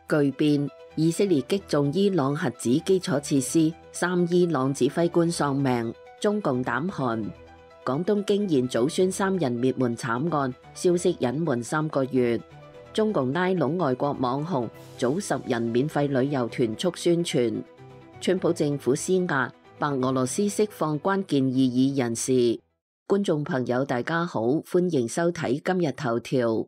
巨變，以色列擊中伊朗核子基礎設施，3伊朗指揮官喪命，中共膽寒。廣東竟然早宣3人滅門慘案，消息隱瞞3個月。中共拉攏外國網紅，組10人免費旅遊團速宣傳。川普政府施壓，白俄羅斯釋放關鍵異議人士。觀眾朋友大家好，歡迎收睇今日頭條。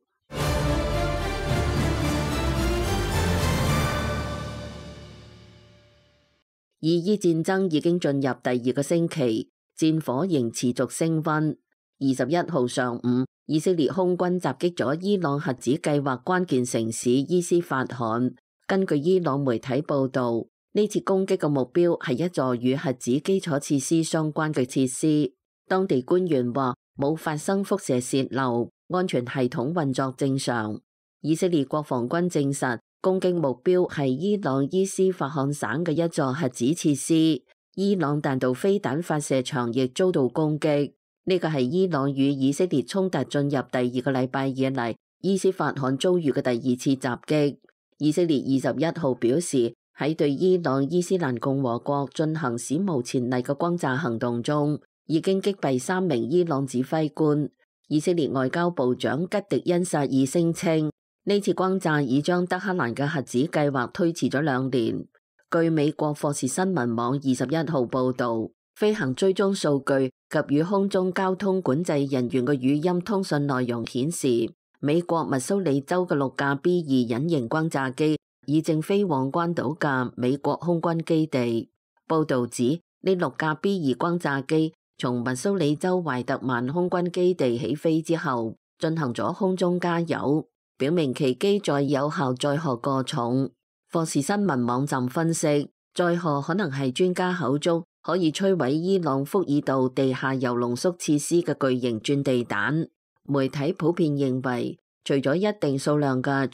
以伊戰爭已經進入第2個星期，戰火仍持續升溫。21號上午，以色列空軍襲擊咗伊朗核子計劃關鍵城市伊斯法罕。根據伊朗媒體報導，呢次攻擊嘅目標係一座與核子基礎設施相關嘅設施。當地官員話冇發生輻射洩漏，安全系統運作正常。以色列國防軍證實，攻擊目標係伊朗伊斯法罕省嘅一座核子設施。伊朗彈道飛彈發射場亦遭到攻擊。呢個係伊朗與以色列衝突進入第2個禮拜以嚟，伊斯法罕遭遇嘅第2次襲擊。以色列21號表示，喺對伊朗伊斯蘭共和國進行史無前例嘅轟炸行動中，已經擊斃3名伊朗指揮官。以色列外交部長吉迪恩薩爾聲稱，呢次轟炸已將德黑蘭嘅核子計劃推遲咗2年。據美國霍士新聞網21號報導，飛行追蹤數據及與空中交通管制人員嘅語音通訊內容顯示，美國密蘇里州嘅6架 B-2 隱形轟炸機已正飛往關島嘅美國空軍基地。報導指，呢6架 B-2 轟炸機從密蘇里州懷特曼空軍基地起飛之後，進行咗空中加油，表明其機載有效載荷過重。霍士新聞網站分析，載荷可能係專家口中可以摧毀伊朗福爾道地下鈾濃縮設施嘅巨型鑽地彈。媒體普遍認為，除咗一定數量嘅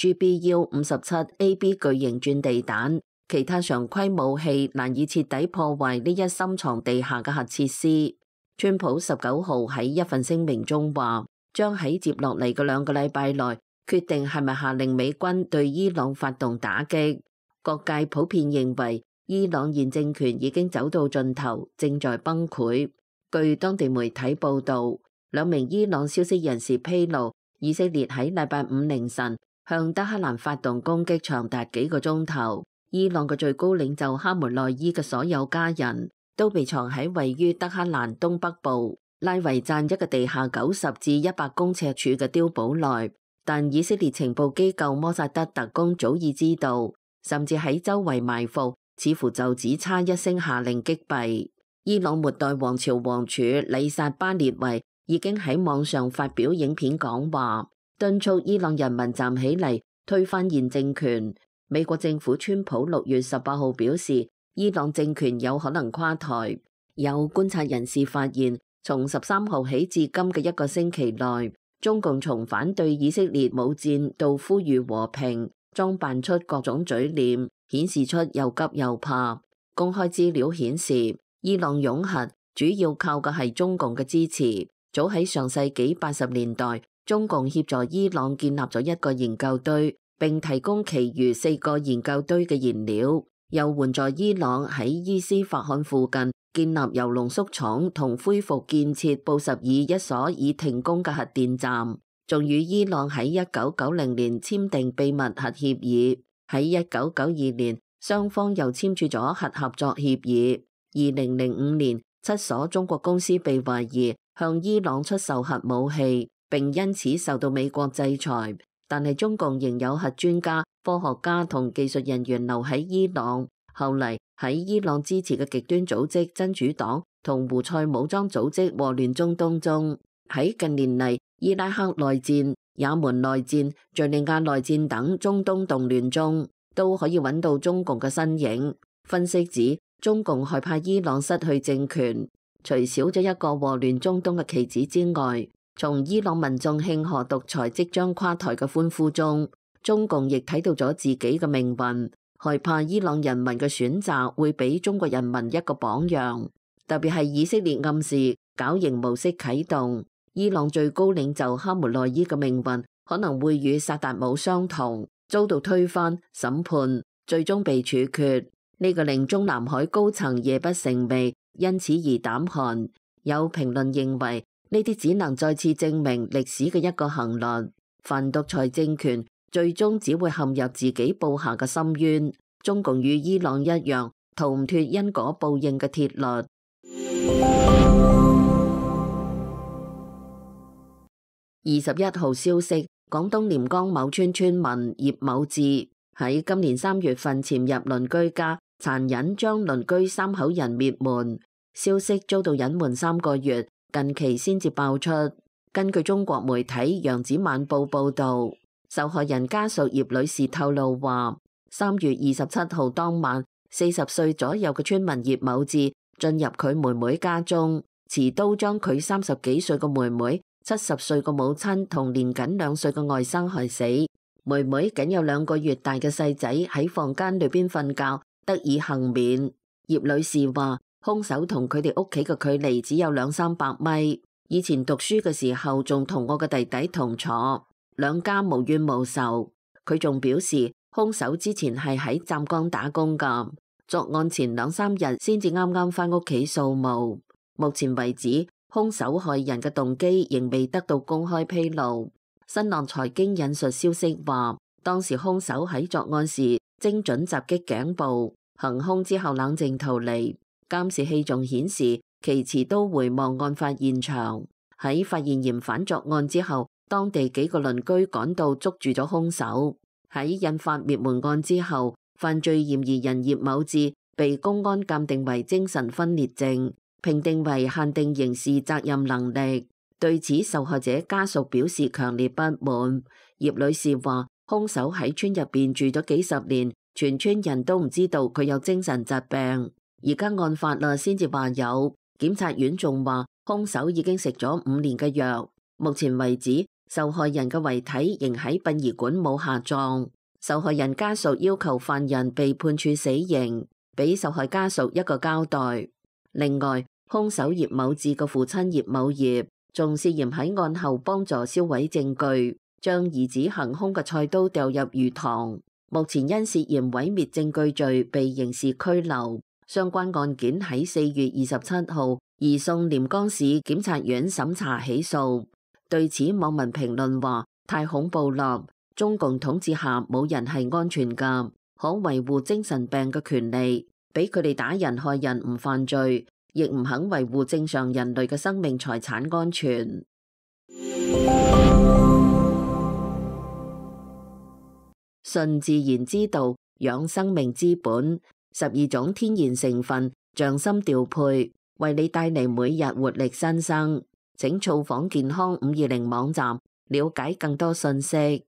GBU-57AB 巨型鑽地彈，其他常規武器難以徹底破壞呢一深藏地下嘅核設施。川普19號喺一份聲明中話，將喺接落嚟嘅2個禮拜內決定係咪下令美軍對伊朗發動打擊。各界普遍認為，伊朗現政權已經走到盡頭，正在崩潰。據當地媒體報導，2名伊朗消息人士披露，以色列喺禮拜5凌晨向德黑蘭發動攻擊，長達幾個鐘頭。伊朗嘅最高領袖哈梅內伊嘅所有家人都被藏喺位於德黑蘭東北部拉維贊一個地下90至100公尺處嘅碉堡內。但以色列情報機構摩薩德特工早已知道，甚至喺周圍埋伏，似乎就只差一聲下令擊斃。伊朗末代王朝王儲里薩巴列維已經喺網上發表影片講話，敦促伊朗人民站起嚟推翻現政權。美國政府川普6月18號表示，伊朗政權有可能垮台。有觀察人士發現，從13號起至今嘅1個星期內，中共從反對以色列武戰到呼籲和平，裝扮出各種嘴臉，顯示出又急又怕。公開資料顯示，伊朗擁核主要靠嘅係中共嘅支持。早喺上世紀80年代，中共協助伊朗建立咗1個研究堆，並提供其餘4個研究堆嘅燃料，又援助伊朗喺伊斯法罕附近建立鈾濃縮廠同恢復建設布什爾一所已停工嘅核電站，仲與伊朗喺1990年簽訂秘密核協議。喺1992年，雙方又簽署咗核合作協議。2005年，7所中國公司被懷疑向伊朗出售核武器，並因此受到美國制裁。但係中共仍有核專家、科學家同技術人員留喺伊朗。後嚟喺伊朗支持嘅極端組織真主黨同胡塞武裝組織禍亂中東中。喺近年嚟，伊拉克內戰、也門內戰、敘利亞內戰等中東動亂中，都可以揾到中共嘅身影。分析指，中共害怕伊朗失去政權，除少咗一個禍亂中東嘅棋子之外，從伊朗民眾慶賀獨裁即將垮台嘅歡呼中，中共亦睇到咗自己嘅命運，害怕伊朗人民嘅選擇會俾中國人民一個榜樣。特別係以色列暗示絞刑模式啟動，伊朗最高領袖哈梅內伊嘅命運可能會與薩達姆相同。 遭到推翻審判，最終被處決。呢個令中南海高層夜不成寐，因此而膽寒。有評論認為，呢啲只能再次證明歷史嘅一個定律：凡獨裁政權最終只會陷入自己布下嘅深淵。中共與伊朗一樣，逃唔脫因果報應嘅鐵律。21號消息，廣東廉江某村村民葉某志喺今年3月份潛入鄰居家，殘忍將鄰居3口人滅門。消息遭到隱瞞3個月，近期先至爆出。根據中國媒體《揚子晚報》報道，受害人家屬葉女士透露話，3月27號當晚，40歲左右嘅村民葉某志進入佢妹妹家中，持刀將佢30幾歲嘅妹妹、70歲嘅母親同年僅2歲嘅外甥害死。妹妹僅有2個月大嘅細仔喺房間裏邊瞓覺，得以幸免。葉女士話，兇手同佢哋屋企嘅距離只有200-300米。以前讀書嘅時候仲同我嘅弟弟同坐，兩家無冤無仇。佢仲表示，兇手之前係喺湛江打工㗎，作案前2-3日先至啱啱返屋企掃墓。目前為止，兇手害人嘅動機仍未得到公開披露。新浪財經引述消息話，當時兇手喺作案時精準襲擊頸部，行兇之後冷靜逃離。監視器仲顯示其持刀回望案發現場。喺發現嫌犯作案之後，當地幾個鄰居趕到捉住咗兇手。喺引發滅門案之後，犯罪嫌疑人葉某志被公安鑑定為精神分裂症，評定為限定刑事責任能力。對此，受害者家屬表示強烈不滿。葉女士話，兇手喺村入邊住咗幾十年，全村人都唔知道佢有精神疾病。而家案發啦，先至話有。檢察院仲話，兇手已經食咗5年嘅藥。目前為止，受害人嘅遺體仍喺殯儀館冇下葬。受害人家屬要求犯人被判處死刑，俾受害家屬一個交代。另外，兇手葉某志嘅父親葉某業仲涉嫌喺案後幫助銷毀證據，將兒子行兇嘅菜刀掉入魚塘。目前因涉嫌毀滅證據罪被刑事拘留。相關案件喺4月27號移送廉江市檢察院審查起訴。對此，網民評論話：太恐怖啦！中共統治下冇人係安全㗎，可維護精神病嘅權利，俾佢哋打人害人唔犯罪，亦唔肯維護正常人類嘅生命財產安全。順自然之道，養生命之本。12種天然成分，匠心調配，為你帶嚟每日活力新生。請造訪健康520網站，了解更多信息。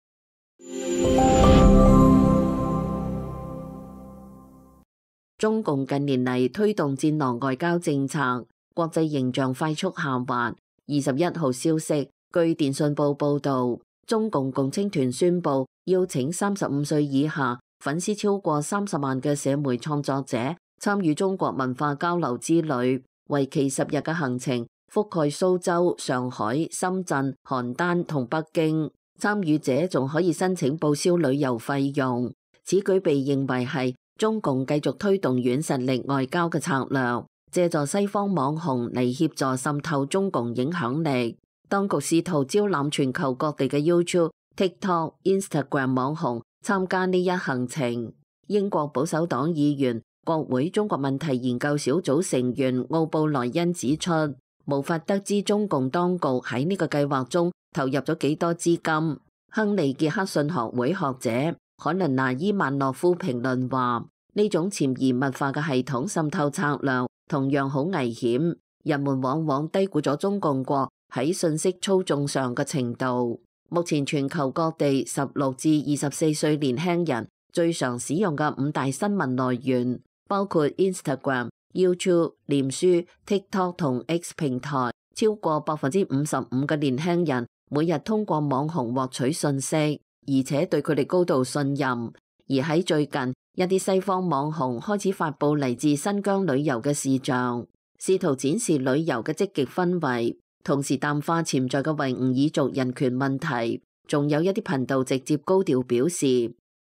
中共近年嚟推動戰狼外交政策，國際形象快速下滑。21號消息，據電訊報報道，中共共青團宣布邀請35歲以下，粉絲超過30萬嘅社媒創作者參與中國文化交流之旅，為期10日嘅行程，覆蓋蘇州、上海、深圳、邯鄲同北京。參與者仲可以申請報銷旅遊費用。此舉被認為係中共繼續推動軟實力外交嘅策略，借助西方網紅嚟協助滲透中共影響力。當局試圖招攬全球各地嘅 YouTube、TikTok、Instagram 網紅參加呢一行程。英國保守黨議員、國會中國問題研究小組成員奧布萊恩指出，無法得知中共當局喺呢個計劃中投入咗幾多資金。亨利傑克遜學會學者海倫娜伊曼諾夫評論話，呢種潛移默化嘅系統滲透策略同樣好危險，人們往往低估咗中共國喺信息操縱上嘅程度。目前全球各地16至24歲年輕人最常使用嘅5大新聞來源，包括 Instagram、YouTube、臉書、TikTok 同 X 平台。超過55%嘅年輕人每日通過網紅獲取信息，而且對佢哋高度信任。而喺最近，一啲西方網紅開始發布嚟自新疆旅遊嘅視像，試圖展示旅遊嘅積極氛圍，同時淡化潛在嘅維吾爾族人權問題。仲有一啲頻道直接高調表示，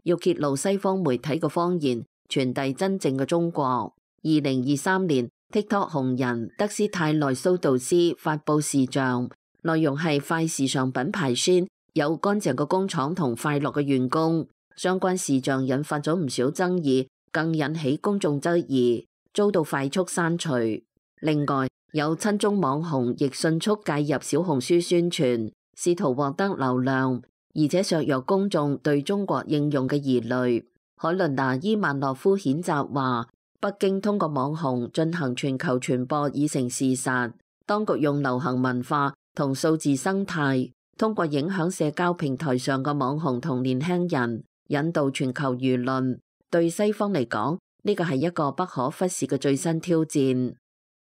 要揭露西方媒體嘅謊言，傳遞真正嘅中國。2023年 TikTok 紅人德斯泰內蘇道斯發布視像，內容係快時尚品牌宣有乾淨嘅工廠同快樂嘅員工。相關視像引發咗唔少爭議，更引起公眾質疑，遭到快速刪除。另外，有親中網紅亦迅速介入小紅書宣傳，試圖獲得流量，而且削弱公眾對中國應用嘅疑慮。海倫娜伊萬諾夫譴責話，北京通過網紅進行全球傳播已成事實，當局用流行文化同數字生態，通過影響社交平台上嘅網紅同年輕人，引導全球輿論。對西方嚟講，呢個係一個不可忽視嘅最新挑戰。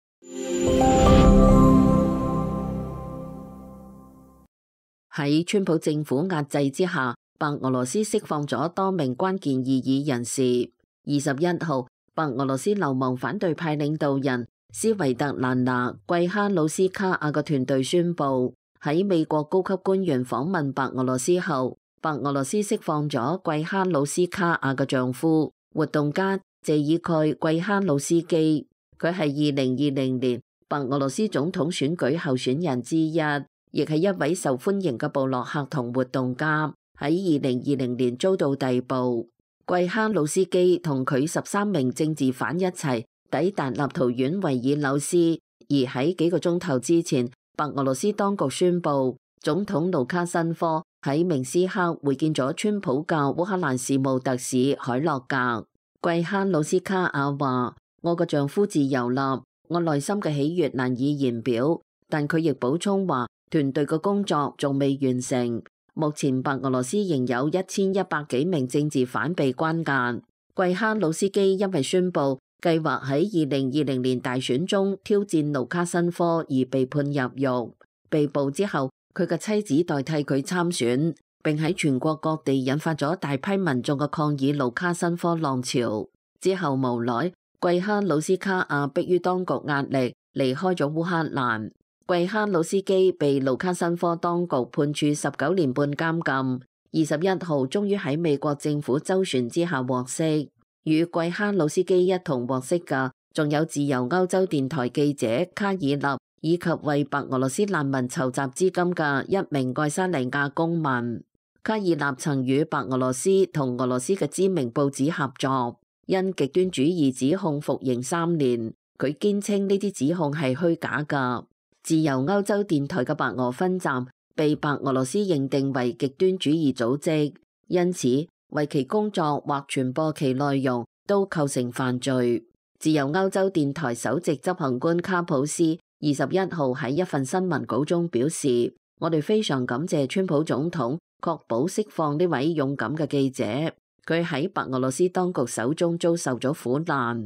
喺川普政府壓制之下，白俄羅斯釋放咗多名關鍵異議人士。21號，白俄羅斯流亡反對派領導人斯維特蘭娜·季哈魯斯卡亞嘅團隊宣布，喺美國高級官員訪問白俄羅斯後，白俄羅斯釋放咗季哈魯斯卡亞嘅丈夫活動家謝爾蓋季哈魯斯基。佢係2020年白俄羅斯總統選舉候選人之一，亦係一位受歡迎嘅部落客同活動家。喺2020年遭到逮捕。季哈魯斯基同佢13名政治犯一齊抵達立陶宛維爾紐斯，而喺幾個鐘頭之前，白俄羅斯當局宣布總統盧卡申科喺明斯克會見咗川普嘅烏克蘭事務特使海洛格。季哈魯斯卡亞話：我個丈夫自由啦，我內心嘅喜悅難以言表。但佢亦補充話，團隊嘅工作仲未完成。目前白俄羅斯仍有1100幾名政治犯被關押。季哈魯斯基因為宣布計劃喺2020年大選中挑戰盧卡申科而被判入獄。被捕之後，佢嘅妻子代替佢參選，並喺全國各地引發咗大批民眾嘅抗議盧卡申科浪潮。之後無奈，季哈魯斯卡亞迫於當局壓力離開咗烏克蘭。季哈魯斯基被盧卡申科當局判處19年半監禁，21號終於喺美國政府周旋之下獲釋。與季哈魯斯基一同獲釋嘅，仲有自由歐洲電台記者卡爾納，以及為白俄羅斯難民籌集資金嘅一名愛沙尼亞公民。卡爾納曾與白俄羅斯同俄羅斯嘅知名報紙合作，因極端主義指控服刑3年。佢堅稱呢啲指控係虛假㗎。自由歐洲電台嘅白俄分站被白俄羅斯認定為極端主義組織，因此為其工作或傳播其內容都構成犯罪。自由歐洲電台首席執行官卡普斯21號喺一份新聞稿中表示：我哋非常感謝川普總統確保釋放呢位勇敢嘅記者，佢喺白俄羅斯當局手中遭受咗苦難。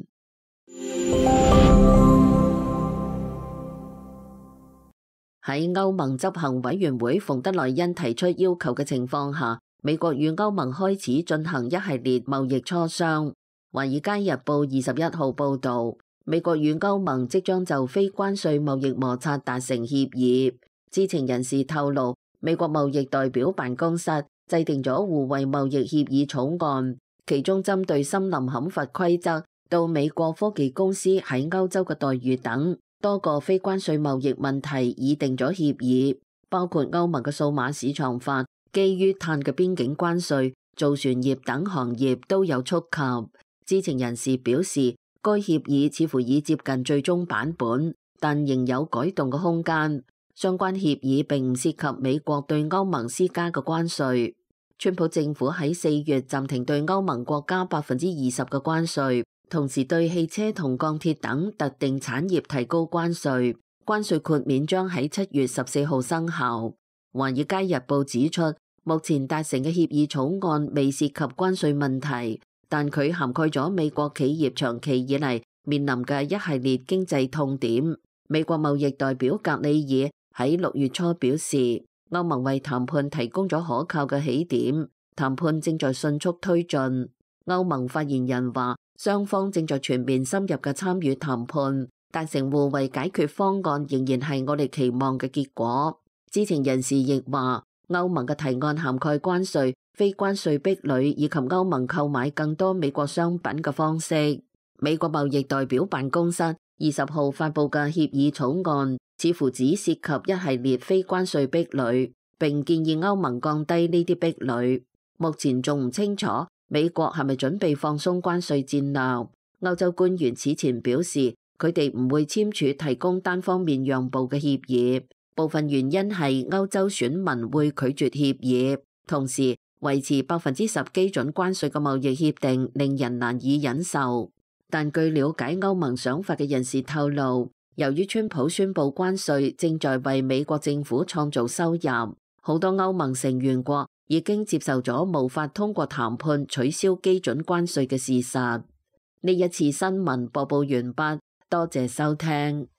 喺歐盟執行委員會馮德萊恩提出要求嘅情況下，美國與歐盟開始進行一系列貿易磋商。華爾街日報21號報導，美國與歐盟即將就非關稅貿易摩擦達成協議。知情人士透露，美國貿易代表辦公室制定咗互惠貿易協議草案，其中針對森林砍伐規則到美國科技公司喺歐洲嘅待遇等多個非關稅貿易問題已定咗協議，包括歐盟嘅數碼市場法、基於碳嘅邊境關稅、造船業等行業都有觸及。知情人士表示，該協議似乎已接近最終版本，但仍有改動嘅空間。相關協議並唔涉及美國對歐盟施加嘅關稅。川普政府喺4月暫停對歐盟國家20%嘅關稅，同時對汽車同鋼鐵等特定產業提高關稅。關稅豁免將喺7月14號生效。華爾街日報指出，目前達成嘅協議草案未涉及關稅問題，但佢涵蓋咗美國企業長期以嚟面臨嘅一系列經濟痛點。美國貿易代表格里爾喺6月初表示，歐盟為談判提供咗可靠嘅起點，談判正在迅速推進。歐盟發言人話，雙方正在全面深入嘅參與談判，達成互惠解決方案仍然係我哋期望嘅結果。知情人士亦話，歐盟嘅提案涵蓋關稅、 非關稅壁壘以及歐盟購買更多美國商品嘅方式。美國貿易代表辦公室20號發布嘅協議草案，似乎只涉及一系列非關稅壁壘，並建議歐盟降低呢啲壁壘。目前仲唔清楚美國係咪準備放鬆關稅戰略。歐洲官員此前表示，佢哋唔會簽署提供單方面讓步嘅協議，部分原因係歐洲選民會拒絕協議，同時維持10%基準關稅嘅貿易協定令人難以忍受。但據了解歐盟想法嘅人士透露，由於川普宣布關稅正在為美國政府創造收入，好多歐盟成員國已經接受咗無法通過談判取消基準關稅嘅事實。呢一次新聞播報完畢，多謝收聽。